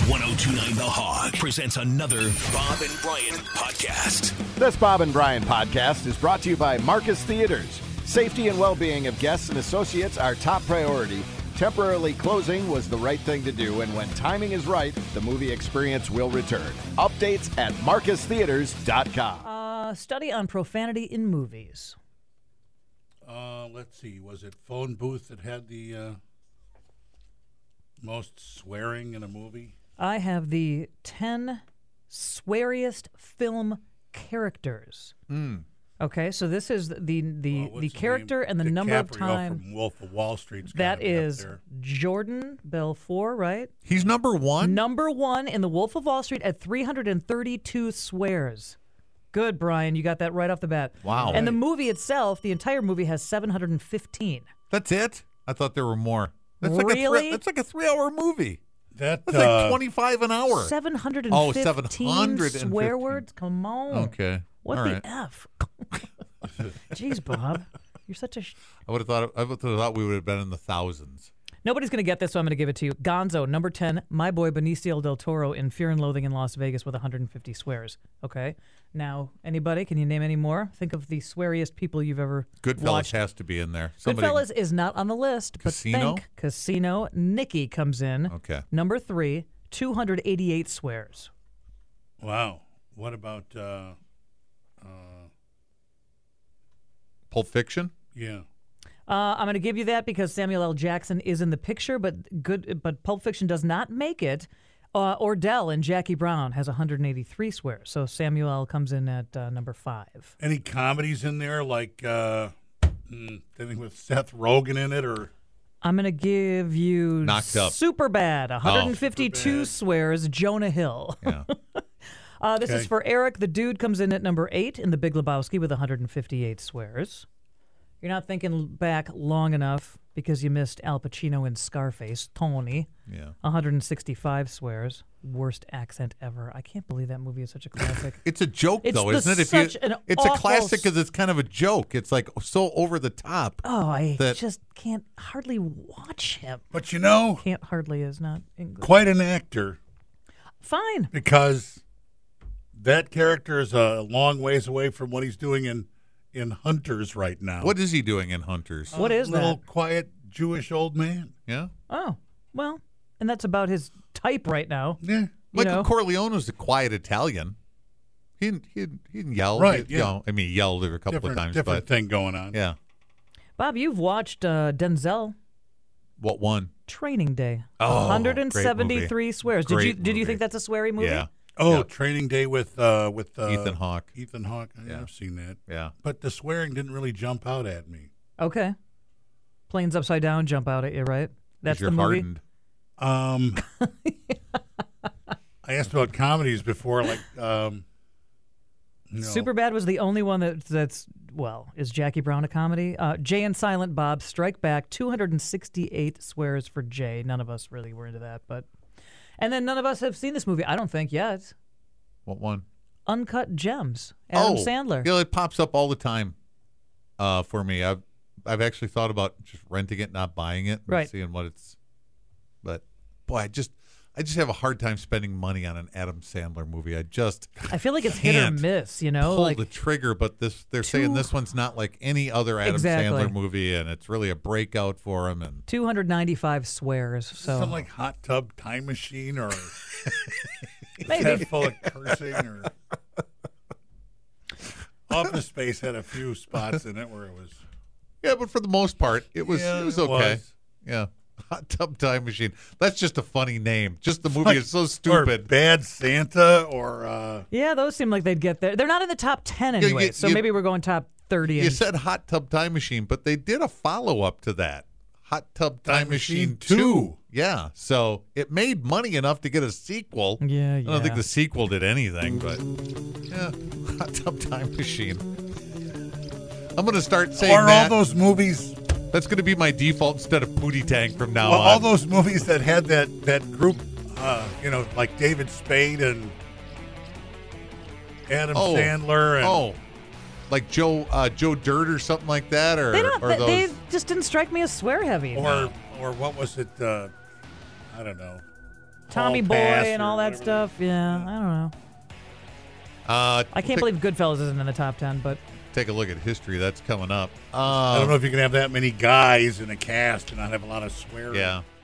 1029 The Hog presents another Bob and Brian podcast. This Bob and Brian podcast is brought to you by Marcus Theaters. Safety and well-being of guests and associates are top priority. Temporarily closing was the right thing to do, and when timing is right, the movie experience will return. Updates at marcustheaters.com. Study on profanity in movies. Let's see. Was it Phone Booth that had the most swearing in a movie? I have the 10 sweariest film characters. Okay, so this is the character and the number of time. From Wolf of Wall Street. That is Jordan Belfort, right? He's number one? Number one in the Wolf of Wall Street at 332 swears. Good, Brian. You got that right off the bat. Wow. And the movie itself, the entire movie has 715. That's it? I thought there were more. That's Really? That's like a 3-hour movie. That's like 25 an hour. 715 swear words? Come on. Okay. What All the right. F? Jeez, Bob. You're such a... I would have thought we would have been in the thousands. Nobody's going to get this, so I'm going to give it to you. Gonzo, number 10, my boy Benicio del Toro in Fear and Loathing in Las Vegas with 150 swears. Okay. Now, anybody, can you name any more? Think of the sweariest people you've ever Goodfellas watched. has to be in there. Goodfellas is not on the list, Casino? but think Casino. Nikki comes in. Okay. Number 3, 288 swears. Wow. What about Pulp Fiction? yeah. I'm going to give you that because Samuel L. Jackson is in the picture, but Pulp Fiction does not make it. Ordell and Jackie Brown has 183 swears, so Samuel L. comes in at number 5. Any comedies in there like anything with Seth Rogen in it or? I'm going to give you Knocked Up. Superbad, 152 Superbad. swears, Jonah Hill. Yeah. This is for Eric. The Dude comes in at number 8 in The Big Lebowski with 158 swears. You're not thinking back long enough because you missed Al Pacino in Scarface. Tony, Yeah. 165 swears. Worst accent ever. I can't believe that movie is such a classic. It's a joke, It's though, the isn't it? such an It's a awful classic because it's kind of a joke. It's like so over the top. Oh, I That- just can't hardly watch him. But you know, Can't hardly is not English. quite an actor Fine. because that character is a long ways away from what he's doing in Hunters right now. What is he doing in Hunters? What is little that? quiet Jewish old man. Yeah. Oh, well, and that's about his type right now. Yeah. Michael know? Corleone was a quiet Italian. He didn't yell. Right, He, yeah. I mean, he yelled a couple of times, different but thing going on. yeah. Bob, you've watched Denzel What one? Training Day. Oh, 173 great movie. swears. Great Did you movie. think that's a sweary movie? Yeah. Oh, Yeah. Training Day with Ethan Hawke. Ethan Hawke. Yeah. I've seen that. Yeah. But the swearing didn't really jump out at me. Okay. Planes upside down jump out at you, right? That's 'Cause you're the movie. hardened. I asked about comedies before, like no. Superbad was the only one that's is Jackie Brown a comedy? Jay and Silent Bob Strike Back, 268 swears for Jay. None of us really were into that, and then none of us have seen this movie, I don't think, yet. What one? Uncut Gems. Adam Sandler. Yeah, it pops up all the time for me. I've actually thought about just renting it, not buying it, and Right. seeing what it's. But boy, I just have a hard time spending money on an Adam Sandler movie. I feel like it's hit or can't miss, pull like the trigger. But they're saying this one's not like any other Adam Exactly. Sandler movie, and it's really a breakout for him. And 295 swears. So Something like Hot Tub Time Machine or maybe. Head Full of Cursing or Office Space had a few spots in it where it was. yeah, but for the most part, it was Yeah, it was it okay. was. Yeah. Hot Tub Time Machine. That's just a funny name. Just the movie Like- is so Or stupid. Bad Santa or Yeah, those seem like they'd get there. They're not in the top 10 anyway, so you- maybe we're going top 30. You and- said Hot Tub Time Machine, but they did a follow-up to that. Hot Tub Time Time Machine Machine 2. 2. Yeah, so it made money enough to get a sequel. Yeah, I don't think yeah. the sequel did anything, but yeah, Hot Tub Time Machine. I'm going to start saying or all that. those movies. That's going to be my default instead of Pootie Tang from now Well, on. all those movies that had that group, like David Spade and Adam Sandler and like Joe Dirt or something like that, or They don't. or They those. just didn't strike me as swear heavy. or what was it? I don't know. Tommy Boy Pass and or all that whatever. stuff. Yeah, I don't know. I can't believe Goodfellas isn't in the top 10, but Take a look at history. That's coming up. I don't know if you can have that many guys in a cast and not have a lot of swearing. Yeah.